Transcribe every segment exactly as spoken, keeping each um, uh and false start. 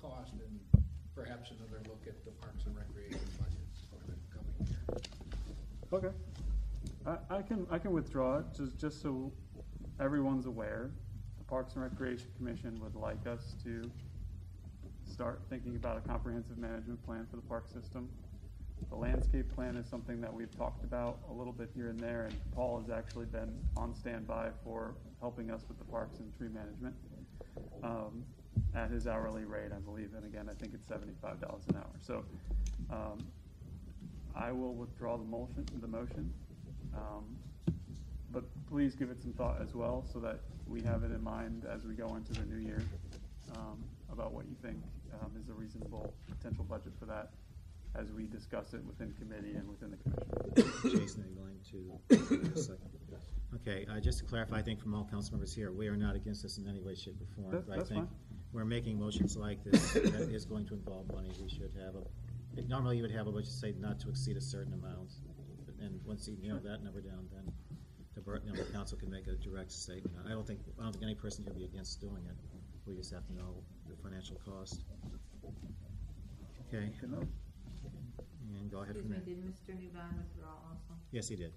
cost and perhaps another look at the Parks and Recreation budgets for the coming year. Okay. I, I can I can withdraw it just just so everyone's aware. The Parks and Recreation Commission would like us to start thinking about a comprehensive management plan for the park system. The landscape plan is something that we've talked about a little bit here and there, and Paul has actually been on standby for helping us with the parks and tree management um, at his hourly rate, I believe. And again, I think it's seventy-five dollars an hour. So um, I will withdraw the motion. The motion, um, but please give it some thought as well, so that we have it in mind as we go into the new year um, about what you think um, is a reasonable potential budget for that, as we discuss it within committee and within the commission. Jason, are you going to? Second. Okay, uh, just to clarify, I think from all council members here, we are not against this in any way, shape, or form. That, but that's I think fine. we're making motions like this that is going to involve money. We should have a, it, normally you would have a budget say not to exceed a certain amount. And once you nail that number down, then the, bur- you know, the council can make a direct statement. I don't think, I don't think any person here would be against doing it. We just have to know the financial cost. Okay. Good note. And go ahead Excuse from me, there. did Mister Newbond withdraw also? Yes, he did.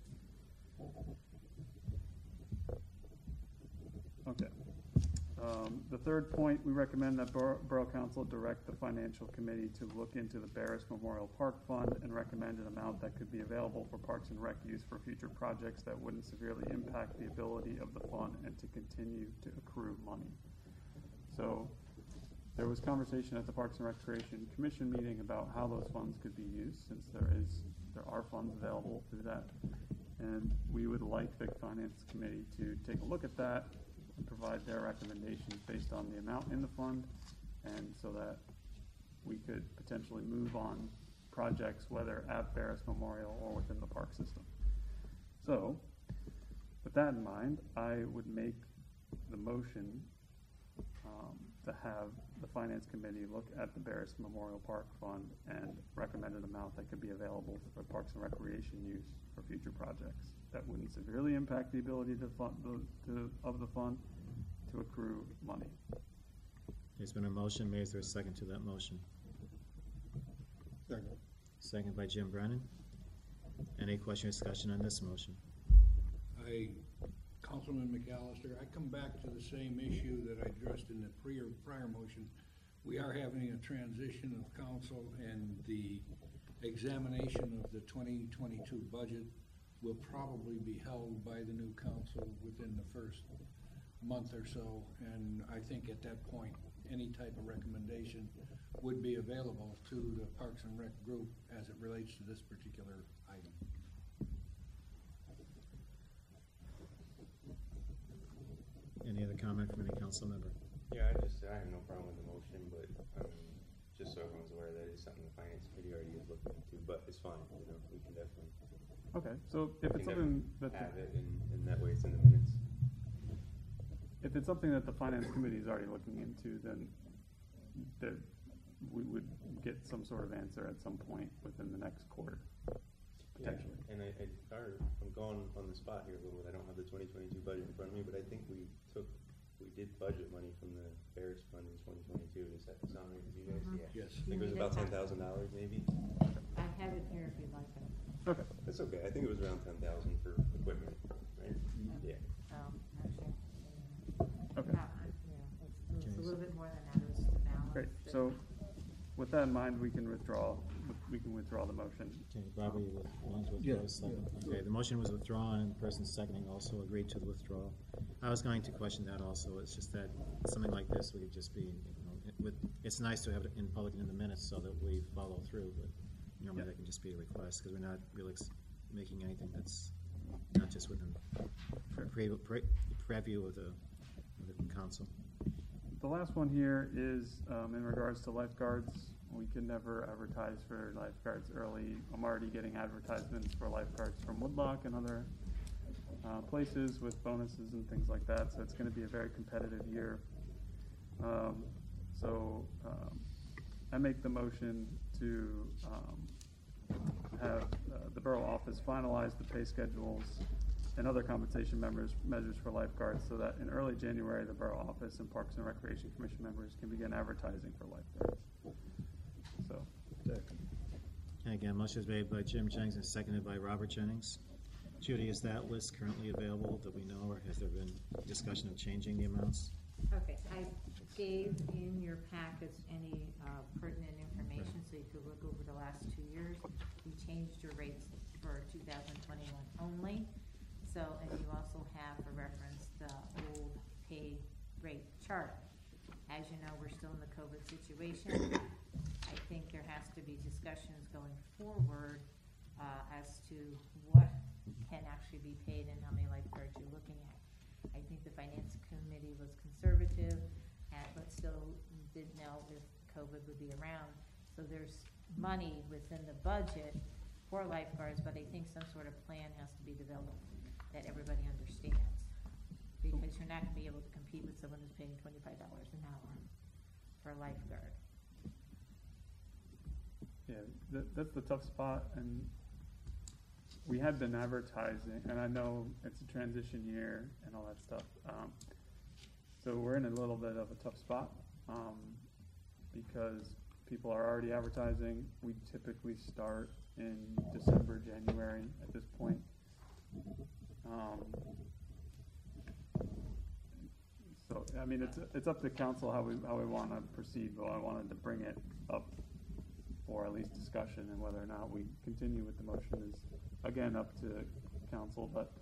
Okay. Um, the third point, we recommend that Bor- Borough Council direct the Financial Committee to look into the Barris Memorial Park Fund and recommend an amount that could be available for Parks and Rec use for future projects that wouldn't severely impact the ability of the fund and to continue to accrue money. So there was conversation at the Parks and Recreation Commission meeting about how those funds could be used, since there is there are funds available through that. And we would like the Finance Committee to take a look at that and provide their recommendations based on the amount in the fund, and so that we could potentially move on projects, whether at Barris Memorial or within the park system. So, with that in mind, I would make the motion um, to have the Finance Committee look at the Barris Memorial Park Fund and recommend an amount that could be available for Parks and Recreation use for future projects that wouldn't severely impact the ability to fund the, to, of the fund to accrue money. There's been a motion made. Is there a second to that motion? Second. Second by Jim Brennan. Any question or discussion on this motion? I, Councilman McAllister, I come back to the same issue that I addressed in the prior, prior motion. We are having a transition of council, and the examination of the twenty twenty-two budget will probably be held by the new council within the first month or so, and I think at that point, any type of recommendation would be available to the Parks and Rec group as it relates to this particular item. Any other comment from any council member? Yeah, I just, I have no problem with the motion, but, I mean, just so everyone's aware, that is something the finance committee already is looking into, but it's fine, you know, we can definitely, Okay, so if we it's can something definitely that, have the, it, and, and that way it's in the minutes. if it's something that the Finance Committee is already looking into, then there, we would get some sort of answer at some point within the next quarter, potentially. Yeah, and I, I, or, I'm going on the spot here a little bit, I don't have the twenty twenty-two budget in front of me, but I think we took, we did budget money from the Barris Fund in twenty twenty-two, does that sound right with you guys? Mhm. Yeah. Yes. I think it was about ten thousand dollars maybe? I have it here if you'd like it. Okay. That's okay, I think it was around ten thousand for equipment, right? Yeah. Um, actually, Okay. not, yeah, it's, it's a little bit more than that, it was the balance. Great. that- So, with that in mind, we can withdraw. We can withdraw the motion. Okay, Barbara, you with- willing to withdraw Yeah, a second? yeah. Okay, the motion was withdrawn, and the person seconding also agreed to the withdrawal. I was going to question that also. It's just that something like this, we could just be, you know, it, with, it's nice to have it in public and in the minutes so that we follow through, but normally Yeah. that can just be a request, because we're not really ex- making anything that's not just within pre- pre- pre- preview of the, of the council. The last one here is um, in regards to lifeguards. We can never advertise for lifeguards early. I'm already getting advertisements for lifeguards from Woodlock and other uh, places with bonuses and things like that. So it's going to be a very competitive year. Um, so um, I make the motion to um, have uh, the borough office finalize the pay schedules and other compensation members, measures for lifeguards, so that in early January, the Borough Office and Parks and Recreation Commission members can begin advertising for lifeguards. So, And again, motion is made by Jim Jennings and seconded by Robert Jennings. Judy, is that list currently available that we know, or has there been discussion of changing the amounts? Okay, I gave in your packets any uh, pertinent information, so you could look over the last two years. We changed your rates for two thousand twenty-one only, so, and you also have for reference the old pay rate chart. As you know, we're still in the COVID situation. I think there has to be discussions going forward uh, as to what can actually be paid and how many lifeguards you're looking at. I think the finance committee was conservative, and, but still didn't know if COVID would be around. So there's money within the budget for lifeguards, but I think some sort of plan has to be developed that everybody understands. Because you're not gonna be able to compete with someone who's paying twenty-five dollars an hour for a lifeguard. yeah, that, that's the tough spot, and we had been advertising, and I know it's a transition year and all that stuff. Um, so we're in a little bit of a tough spot, um, because people are already advertising. We typically start in December, January at this point. Um, so, I mean, it's, it's up to council how we, how we wanna proceed, but I wanted to bring it up for at least discussion, and whether or not we continue with the motion is, again, up to council, but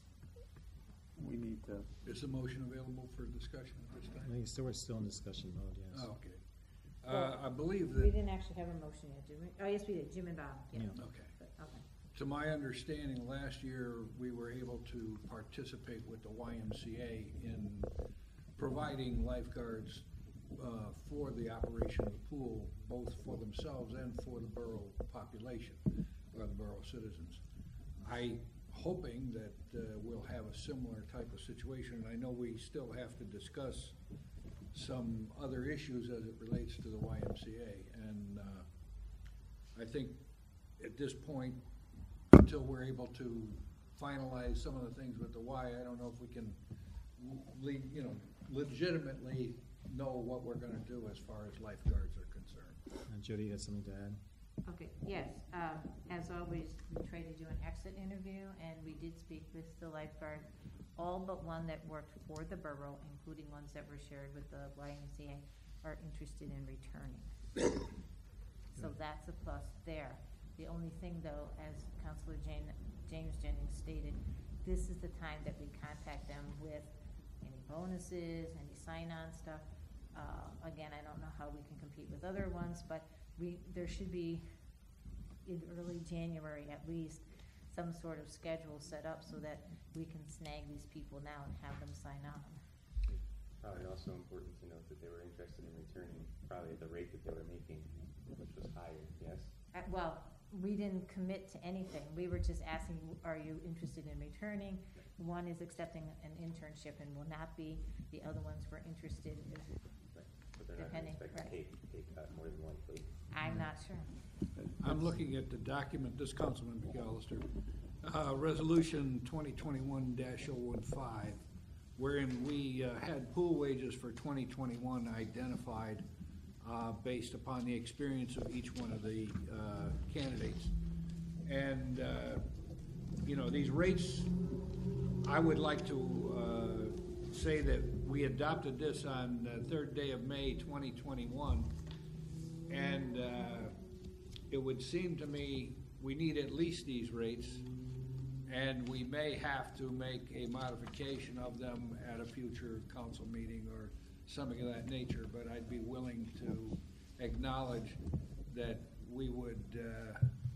we need to, Is the motion available for discussion at this I time? think still, we're still in discussion mode, yes. Oh, okay. Uh, I believe We that, didn't actually have a motion yet, did we? Oh, yes, we did, Jim and Bob, yeah. Yeah. okay. But, okay. To my understanding, last year, we were able to participate with the Y M C A in providing lifeguards uh, for the operation of the pool, both for themselves and for the borough population, or the borough citizens. I, hoping that uh, we'll have a similar type of situation, and I know we still have to discuss some other issues as it relates to the Y M C A. And uh, I think at this point, until we're able to finalize some of the things with the Y, I don't know if we can, le- you know, legitimately know what we're gonna do as far as lifeguards are concerned. And Judy, you had something to add? Okay, yes, um, as always, we try to do an exit interview, and we did speak with the lifeguard, all but one that worked for the borough, including ones that were shared with the Y M C A, are interested in returning. So that's a plus there. The only thing, though, as Councilor Jane, James Jennings stated, this is the time that we contact them with any bonuses, any sign-on stuff. Uh, again, I don't know how we can compete with other ones, but we, there should be, in early January at least, some sort of schedule set up so that we can snag these people now and have them sign on. Probably also important to note that they were interested in returning, probably at the rate that they were making, which was higher, yes? Uh, well, we didn't commit to anything. We were just asking, are you interested in returning? One is accepting an internship and will not be. The other ones were interested in, Right. But they're not gonna Depending, expect to right. take, take cut more than likely. I'm not sure. I'm looking at the document, this Councilman McAllister, uh, Resolution twenty twenty-one dash oh fifteen, wherein we uh, had pool wages for twenty twenty-one identified uh, based upon the experience of each one of the uh, candidates. And, uh, you know, these rates, I would like to uh, say that we adopted this on the third day of May twenty twenty-one. And uh, it would seem to me we need at least these rates, and we may have to make a modification of them at a future council meeting or something of that nature, but I'd be willing to acknowledge that we would uh,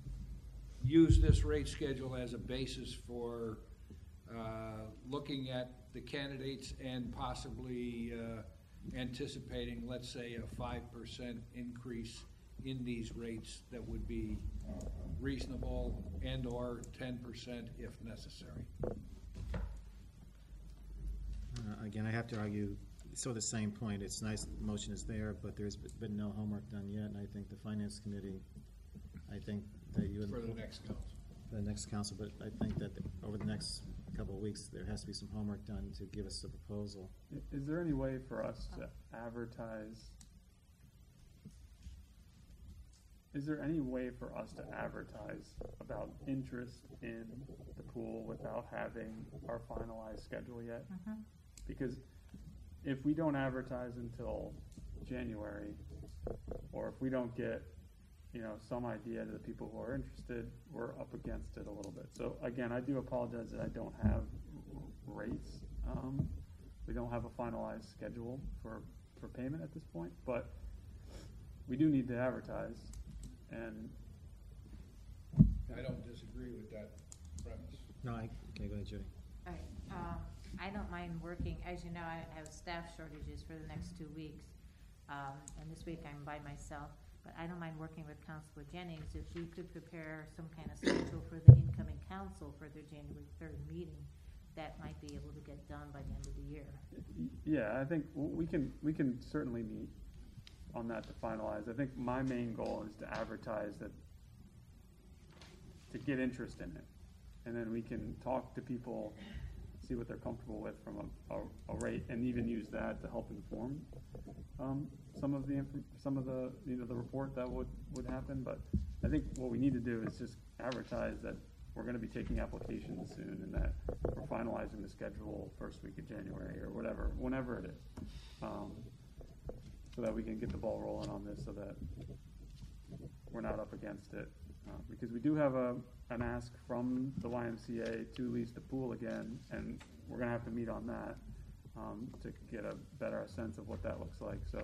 use this rate schedule as a basis for uh, looking at the candidates and possibly uh, anticipating, let's say, a five percent increase in these rates that would be reasonable, and or ten percent if necessary. Uh, Again, I have to argue, so the same point, it's nice that the motion is there, but there's been no homework done yet, and I think the finance committee, I think that you. For the next council. For the next council, but I think that the- over the next a couple of weeks, there has to be some homework done to give us a proposal. I- Is there any way for us to advertise? Is there any way for us to advertise about interest in the pool without having our finalized schedule yet? Mhm. Because if we don't advertise until January, or if we don't get, you know, some idea to the people who are interested, we're up against it a little bit. So again, I do apologize that I don't have r- rates. Um, we don't have a finalized schedule for, for payment at this point, but we do need to advertise, and I don't disagree with that premise. No, I, okay, go ahead, Judy. All right, um, I don't mind working, as you know, I have staff shortages for the next two weeks. Um, and this week I'm by myself, but I don't mind working with Councilor Jennings if we could prepare some kind of schedule for the incoming council for their January third meeting. That might be able to get done by the end of the year. y- yeah, I think w- we can, we can certainly meet on that to finalize. I think my main goal is to advertise that, to get interest in it. And then we can talk to people, see what they're comfortable with from a, a, a rate, and even use that to help inform, um, some of the, infor- some of the, you know, the report that would, would happen. But I think what we need to do is just advertise that we're gonna be taking applications soon, and that we're finalizing the schedule first week of January, or whatever, whenever it is. Um, so that we can get the ball rolling on this, so that we're not up against it. Uh, because we do have a, an ask from the Y M C A to lease the pool again, and we're gonna have to meet on that, um, to get a better sense of what that looks like, so,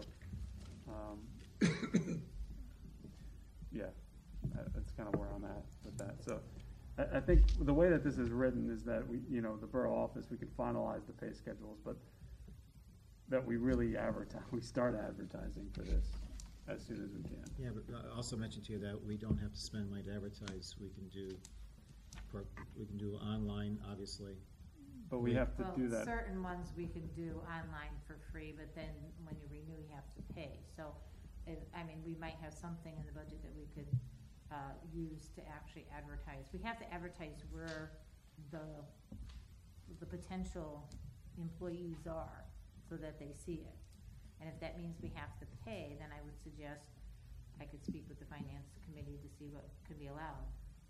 um, yeah, that- that's kind of where I'm at with that. So, I, I think the way that this is written is that we, you know, the borough office, we could finalize the pay schedules, but that we really advertise, we start advertising for this as soon as we can. Yeah, but I also mentioned to you that we don't have to spend money to advertise, we can do, for- we can do online, obviously. But we have to Well, do that. certain ones we can do online for free, but then when you renew, you have to pay. So, if, I mean, we might have something in the budget that we could, uh, use to actually advertise. We have to advertise where the, the potential employees are, so that they see it. And if that means we have to pay, then I would suggest I could speak with the finance committee to see what could be allowed.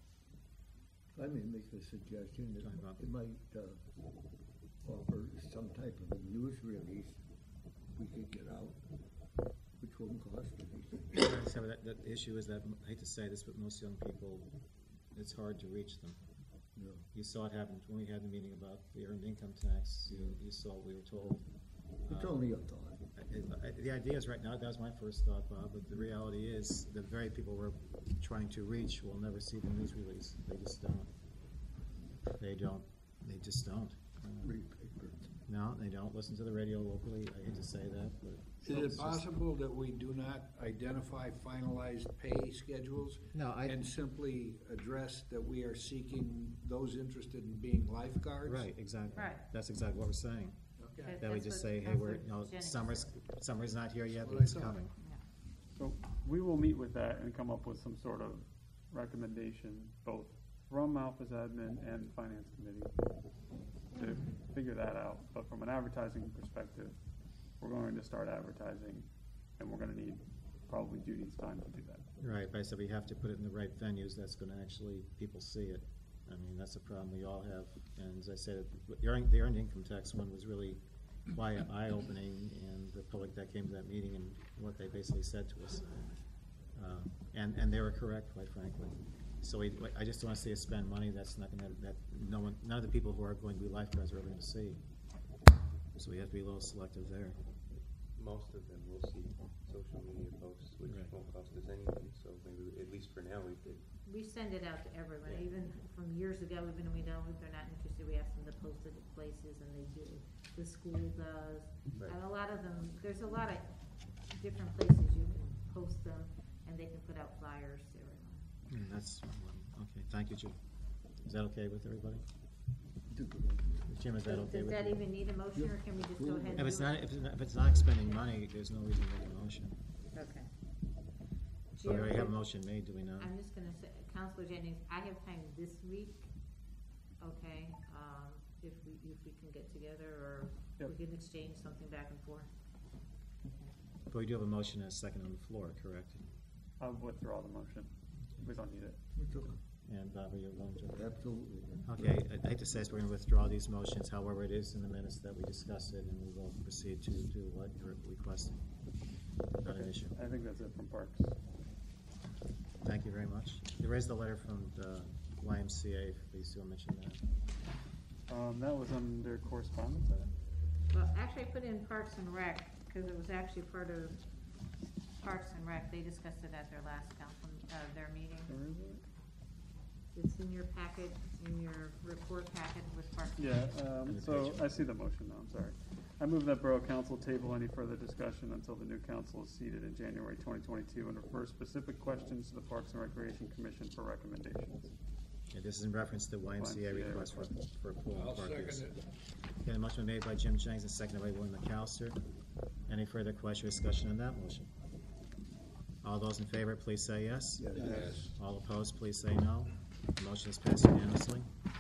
I may make a suggestion that Go ahead, Bob. it might, uh, offer some type of a news release we could get out, which won't cost anything. So that, that issue is that, I hate to say this, but most young people, it's hard to reach them. No. You saw it happen when we had the meeting about the earned income tax, you, you saw what we were told. It's Um, only a thought. I- I- The idea is, right now, that was my first thought, Bob, but the reality is, the very people we're trying to reach will never see the news release. They just don't. They don't, they just don't. Uh, Read papers. No, they don't listen to the radio locally, I hate to say that, but. Is it it's just- possible that we do not identify finalized pay schedules? No, I- And simply address that we are seeking those interested in being lifeguards? Right, exactly. Right. That's exactly what we're saying. Okay. That- That we That's just what say, hey, we're, Councilor you know, Jennings summer's, said. summer's not here yet, Well, but it's I thought- coming. Yeah. So we will meet with that and come up with some sort of recommendation, both from Alpha's admin and finance committee, to figure that out. But from an advertising perspective, we're going to start advertising, and we're gonna need probably Judy's time to do that. Right, but I said we have to put it in the right venues, that's gonna actually, people see it. I mean, that's a problem we all have, and as I said, the earned, the earned income tax one was really quite eye-opening, and the public that came to that meeting and what they basically said to us. Uh, And, and they were correct, quite frankly. So we, I just don't wanna see us spend money that's not gonna, that no one, none of the people who are going to be lifeguards are ever gonna see. So we have to be a little selective there. Most of them will see social media posts, which Right. won't cost us anything, so maybe, at least for now, we could. We send it out to everyone, Yeah. even from years ago, even though we know if they're not interested, we ask them to post it at places, and they do. The school does, Right. and a lot of them, there's a lot of different places you can post them, and they can put out flyers to everyone. Mm, That's, okay, thank you, Jim. Is that okay with everybody? Jim, is that So okay Does with that you? even need a motion, or can we just go ahead and If it's do not, it? if it's not, if it's not spending money, there's no reason to make a motion. Okay. So we already have a Jim, motion made, do we not? I'm just gonna say, Counselor Jennings, I have time this week, okay, um, if we, if we can get together, or Yep. we can exchange something back and forth. But we do have a motion and a second on the floor, correct? I'll withdraw the motion. We don't need it. It's okay. And Barbara, you're willing to? Absolutely. Okay, I hate to say this, we're gonna withdraw these motions, however, it is in the minutes that we discussed it, and we will proceed to do what you're requesting. Not an Okay. issue. I think that's it from Parks. Thank you very much. There is the letter from the Y M C A, please do mention that. Um, that was under correspondence, I think. Well, actually, I put in Parks and Rec, because it was actually part of Parks and Rec, they discussed it at their last council, uh, their meeting. Where is it? It's in your packet, in your report packet with Parks and Yeah, Rec. um, On the so page. I see the motion now, I'm sorry. I move that Borough Council table any further discussion until the new council is seated in January twenty twenty-two and refer specific questions to the Parks and Recreation Commission for recommendations. Okay, this is in reference to Y M C A Y M C A request for, for a pool I'll and park second use. it. Okay, the motion made by Jim Jennings and seconded by William McAllister. Any further question or discussion on that motion? All those in favor, please say yes. Yes. Yes. All opposed, please say no. The motion is passed unanimously.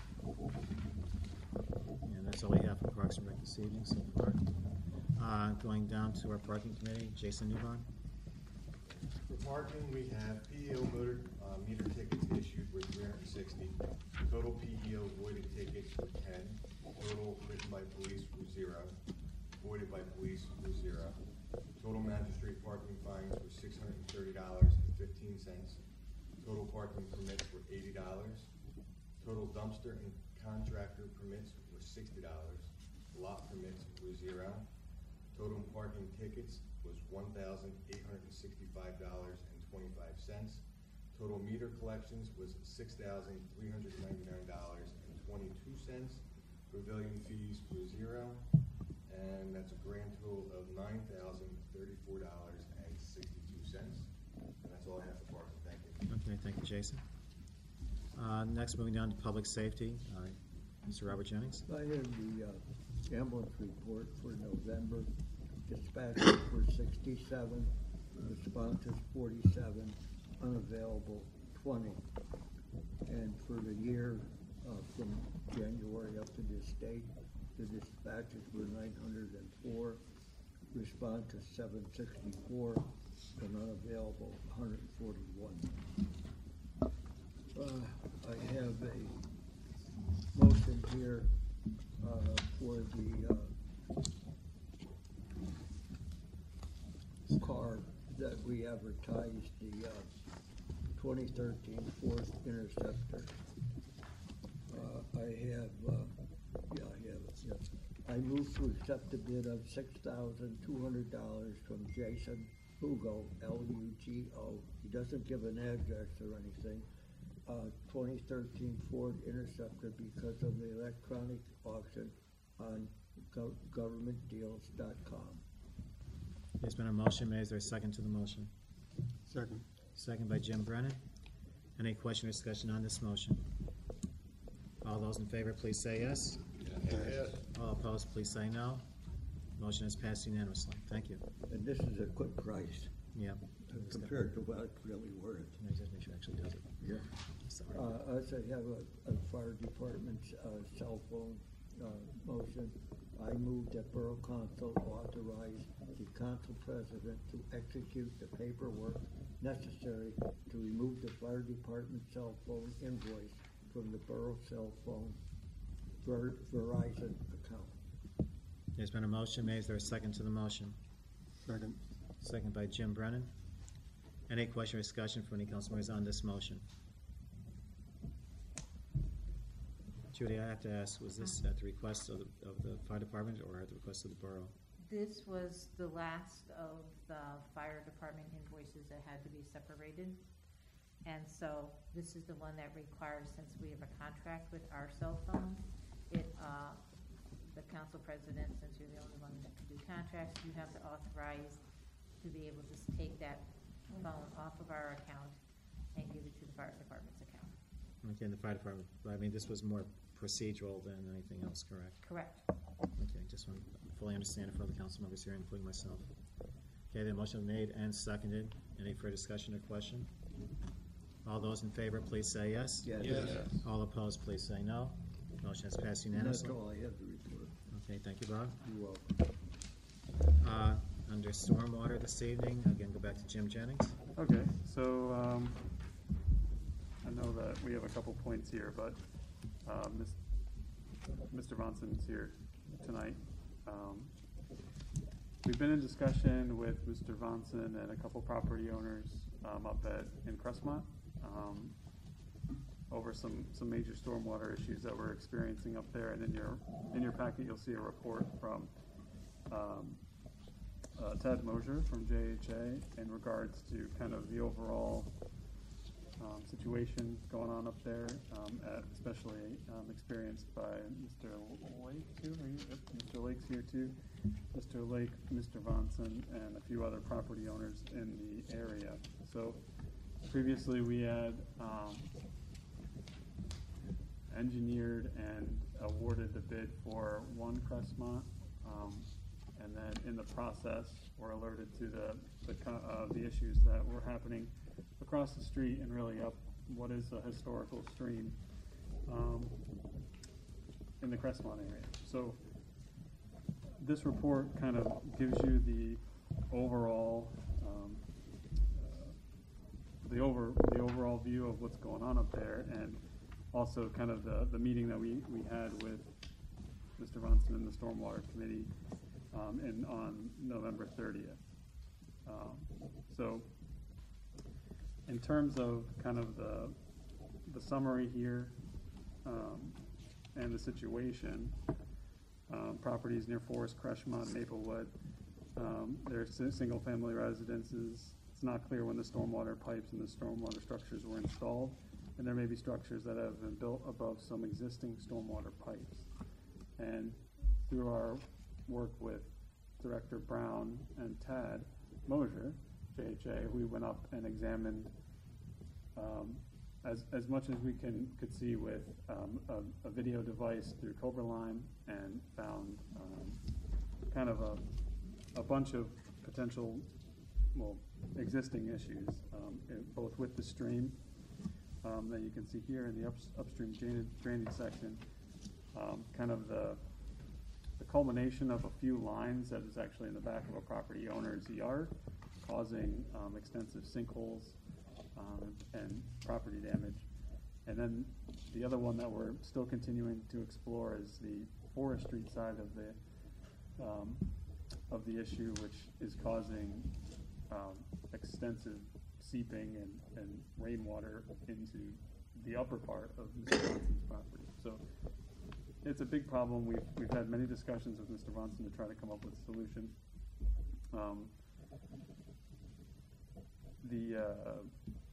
And that's all we have for Parks and Rec this evening so far. Uh, going down to our parking committee, Jason Newbon. For parking, we have P E O motor, uh, meter tickets issued were three hundred and sixty. Total P E O voided tickets were ten. Total written by police were zero. Voided by police were zero. Total magistrate parking fines were six hundred and thirty dollars and fifteen cents. Total parking permits were eighty dollars. Total dumpster and contractor permits were sixty dollars. Lot permits were zero. Total parking tickets was one thousand eight hundred and sixty-five dollars and twenty-five cents. Total meter collections was six thousand three hundred ninety-nine dollars and twenty-two cents. Pavilion fees were zero, and that's a grand total of nine thousand thirty-four dollars and sixty-two cents. And that's all I have for parking. Thank you. Okay, thank you, Jason. Uh, next, moving down to public safety, uh, Mister Robert Jennings. I have the uh, ambulance report for November. Dispatches were sixty-seven, responses forty-seven, unavailable twenty. And for the year uh, from January up to this date, the dispatches were nine hundred and four, responses seven sixty-four, and unavailable one hundred and forty-one. Uh, I have a motion here uh, for the uh, car that we advertised, the uh, twenty thirteen Ford Interceptor. Uh, I have, uh, yeah, I have it, yes. I move to accept the bid of six thousand two hundred dollars from Jason Hugo, L U G O. He doesn't give an address or anything. Uh, twenty thirteen Ford Interceptor because of the electronic auction on gov- government deals dot com. There's been a motion made. Is there a second to the motion? Second. Second by Jim Brennan. Any question or discussion on this motion? All those in favor, please say yes. Yes. All opposed, please say no. Motion is passed unanimously. Thank you. And this is a quick price Yep. compared to what it's really worth. Let me just make sure it actually does it. Yeah. Sorry. Uh, as I have a, a fire department's, uh, cell phone, uh, motion, I move that Borough Council authorize the council president to execute the paperwork necessary to remove the fire department cell phone invoice from the borough cell phone Ver- Verizon account. There's been a motion made. Is there a second to the motion? Second. Second by Jim Brennan. Any question or discussion from any council members on this motion? Judy, I have to ask, was this at the request of the, of the fire department or at the request of the borough? This was the last of the fire department invoices that had to be separated. And so this is the one that requires, since we have a contract with our cell phone, it, uh, the council president, since you're the only one that can do contracts, you have to authorize to be able to take that phone off of our account and give it to the fire department's account. Okay, and the fire department, but I mean, this was more procedural than anything else, correct? Correct. Okay, just want to fully understand it for the council members here, including myself. Okay, the motion made and seconded. Any further discussion or question? All those in favor, please say yes. Yes. Yes. All opposed, please say no. Motion has passed And that's unanimously. all I have to report. Okay, thank you, Bob. You're welcome. Uh, Under stormwater this evening, again, go back to Jim Jennings. Okay, so, um, I know that we have a couple points here, but, uh, Mis- Mister Monson's here tonight. Um, We've been in discussion with Mister Vonson and a couple property owners, um, up at, in Crestmont, um, over some, some major stormwater issues that we're experiencing up there. And in your, in your packet, you'll see a report from, um, uh, Ted Mosier from J H A in regards to kind of the overall um, situation going on up there, um, at, especially um, experienced by Mister Lake too. Are you, yep, Mister Lake's here too. Mister Lake, Mister Vonson, and a few other property owners in the area. So previously we had um, engineered and awarded the bid for one Crestmont. Um, And then in the process, we're alerted to the, the, co- uh, the issues that were happening across the street and really up what is a historical stream, um, in the Crestmont area. So this report kind of gives you the overall, um, uh, the over, the overall view of what's going on up there, and also kind of the, the meeting that we, we had with Mister Ronson and the Stormwater Committee, Um, and on November thirtieth. Um, so, in terms of kind of the, the summary here, um, and the situation, um, properties near Forest, Crestmont, Maplewood, um, they're si- single-family residences. It's not clear when the stormwater pipes and the stormwater structures were installed, and there may be structures that have been built above some existing stormwater pipes. And through our work with Director Brown and Tad Mosier, J H A, we went up and examined um, as, as much as we can could see with um, a, a video device through Cobra Line, and found um, kind of a, a bunch of potential, well, existing issues, um, in- both with the stream um, that you can see here in the ups, upstream drainage, drainage section, um, kind of the the culmination of a few lines that is actually in the back of a property owner's yard, causing um, extensive sinkholes um, and property damage. And then the other one that we're still continuing to explore is the Forest Street side of the um, of the issue, which is causing um, extensive seeping and, and rainwater into the upper part of Mister Johnson's property. So it's a big problem. We've, we've had many discussions with Mister Vonson to try to come up with a solution. Um, the, uh,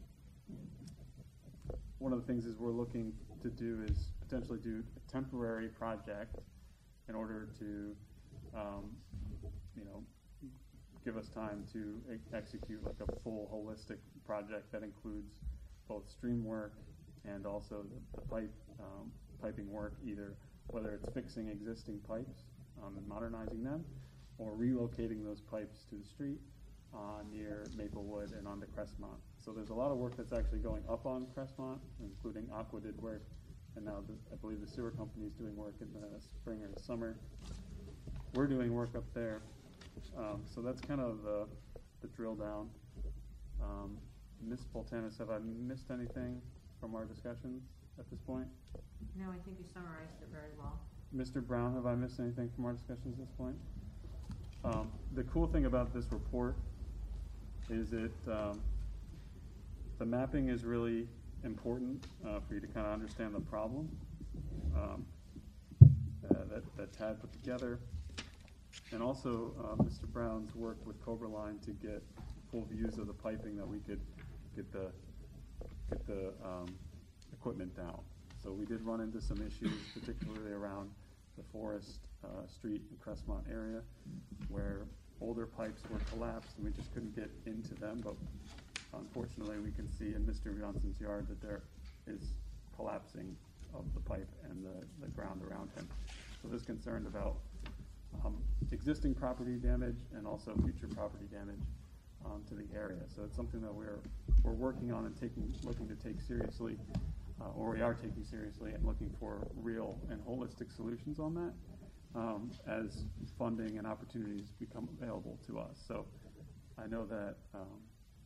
one of the things is we're looking to do is potentially do a temporary project in order to, um, you know, give us time to e- execute like a full holistic project that includes both stream work and also the, the pipe, um, piping work, either whether it's fixing existing pipes um, and modernizing them, or relocating those pipes to the street uh, near Maplewood and onto Crestmont. So there's a lot of work that's actually going up on Crestmont, including Aqua did work, and now the, I believe the sewer company is doing work in the spring or summer. We're doing work up there. Um, so that's kind of the, the drill down. Um, Miz Poltanis, have I missed anything from our discussions at this point? No, I think you summarized it very well. Mister Brown, have I missed anything from our discussions at this point? Um, the cool thing about this report is it, um, the mapping is really important uh, for you to kind of understand the problem um, uh, that, that Tad put together. And also uh, Mister Brown's work with Cobra Line to get full views of the piping, that we could get the, get the um, equipment down. So we did run into some issues, particularly around the Forest uh, Street and Crestmont area, where older pipes were collapsed and we just couldn't get into them. But unfortunately, we can see in Mister Johnson's yard that there is collapsing of the pipe and the, the ground around him. So there's concern about um, existing property damage and also future property damage um, to the area. So it's something that we're we're working on and taking looking to take seriously. uh, or we are taking seriously and looking for real and holistic solutions on that, um, as funding and opportunities become available to us. So I know that, um,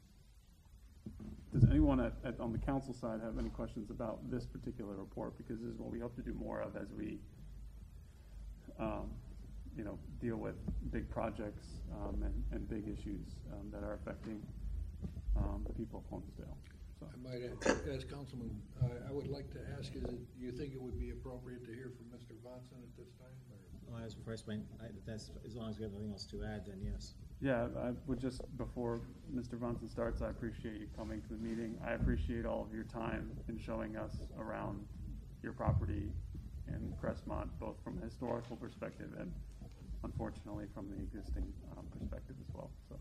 does anyone at, at, on the council side have any questions about this particular report? Because this is what we hope to do more of as we, um, you know, deal with big projects, um, and, and big issues, um, that are affecting, um, the people of Holmesdale. So, I might ask Councilman, I, I would like to ask, is it, do you think it would be appropriate to hear from Mister Vonson at this time? Or? Well, as first, I, that's, as long as we have nothing else to add, then yes. yeah, I would just, before Mister Vonson starts, I appreciate you coming to the meeting. I appreciate all of your time in showing us around your property in Crestmont, both from a historical perspective and unfortunately from the existing, um, perspective as well. So,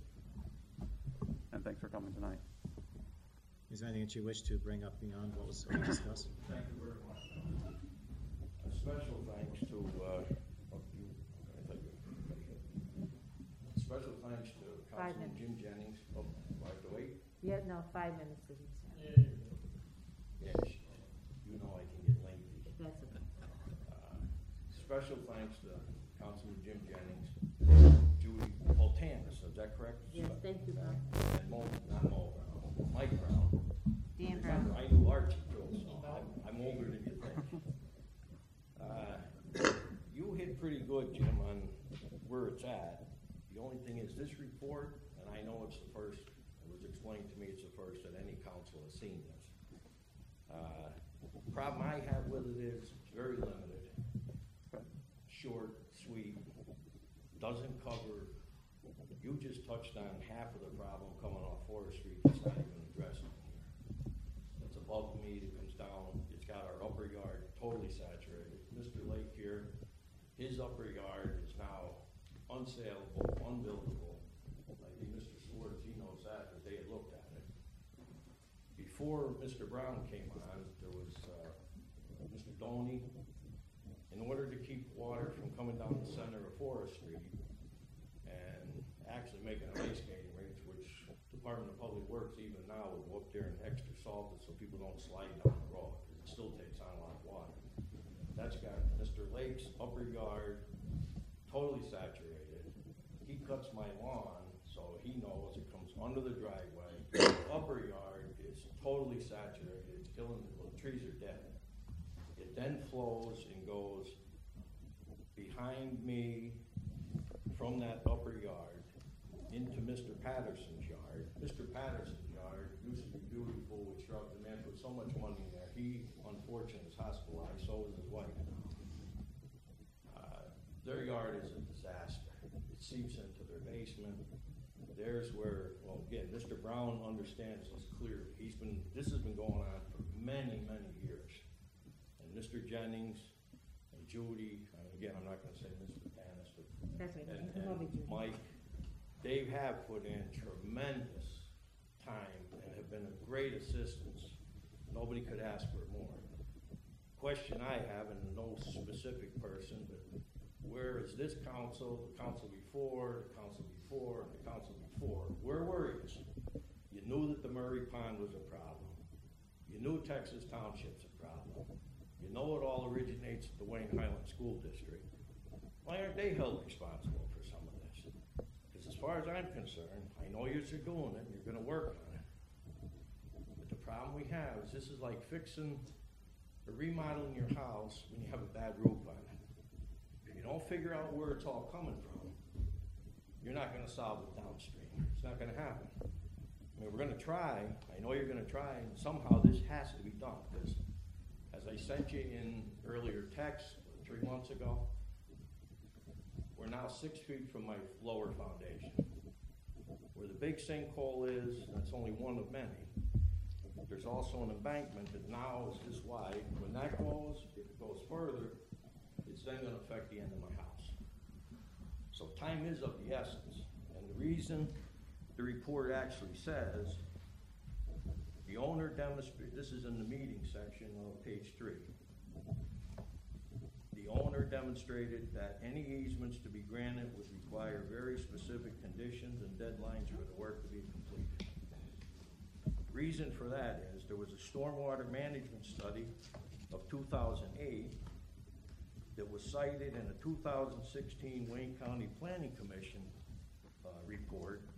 and thanks for coming tonight. Is there anything that you wish to bring up beyond what was already discussed? Thank you very much. A special thanks to, uh, oh, you, I think, special thanks to Five Councilman minutes. Jim Jennings. Oh, five to eight? Yeah, no, five minutes is easy. Yes, you know I can get lengthy. That's okay. Uh, Special thanks to Councilman Jim Jennings, Judy Boltanis, is that correct? Yes, thank you, Bob. And Mo, not Mo Brown, Mike Brown. Dan Remember, Brown. I knew Archie too, so I'm, I'm older than you think. Uh, You hit pretty good, Jim, on where it's at. The only thing is this report, and I know it's the first, it was explained to me it's the first that any council has seen this. Uh, Problem I have with it is it's very limited, short, sweet, doesn't cover, you just touched on half of the problem coming off Forest Street, it's not even addressed in here. It's above me, it comes down, it's got our upper yard totally saturated. Mister Lake here, his upper yard is now unsaleable, unbuildable. I think Mister Swartz, he knows that, because they had looked at it. Before Mister Brown came on, there was, uh, Mister Doney. In order to keep water from coming down the center of Forest Street and actually making an ice skating rink, which Department of Public Works even now would go up there and extra salt it so people don't slide down the road, because it still takes on a lot of water. That's got Mister Lake's upper yard totally saturated. He cuts my lawn, so he knows it comes under the driveway. The upper yard is totally saturated, killing, well, the trees are dead. It then flows and goes behind me from that upper yard into Mister Patterson's yard. Mister Patterson's yard used to be beautiful with shrubs. The man put so much money in there. He, unfortunately, is hospitalized, so is his wife. Uh, their yard is a disaster. It seeps into their basement. There's where, well, again, Mister Brown understands this clearly. He's been, this has been going on for many, many years. Mister Jennings and Judy, and again, I'm not gonna say Mister Tanis, but, That's right. and, I love you, and Judy. Mike, they have put in tremendous time and have been a great assistance. Nobody could ask for more. Question I have, and no specific person, but where is this council, the council before, the council before, and the council before? Where were you? You knew that the Murray Pond was a problem. You knew Texas Township's a problem. You know it all originates at the Wayne Highland School District. Why aren't they held responsible for some of this? Because as far as I'm concerned, I know you're doing it, and you're gonna work on it. But the problem we have is this is like fixing or remodeling your house when you have a bad roof on it. If you don't figure out where it's all coming from, you're not gonna solve it downstream. It's not gonna happen. I mean, we're gonna try, I know you're gonna try, and somehow this has to be done, because as I sent you in earlier text, three months ago, we're now six feet from my lower foundation. Where the big sinkhole is, that's only one of many. There's also an embankment that now is this wide. When that goes, if it goes further, it's then gonna affect the end of my house. So time is of the essence. And the reason the report actually says, the owner demonstrated, this is in the meeting section of page three. The owner demonstrated that any easements to be granted would require very specific conditions and deadlines for the work to be completed. Reason for that is there was a stormwater management study of two thousand eight that was cited in a two thousand sixteen Wayne County Planning Commission uh, report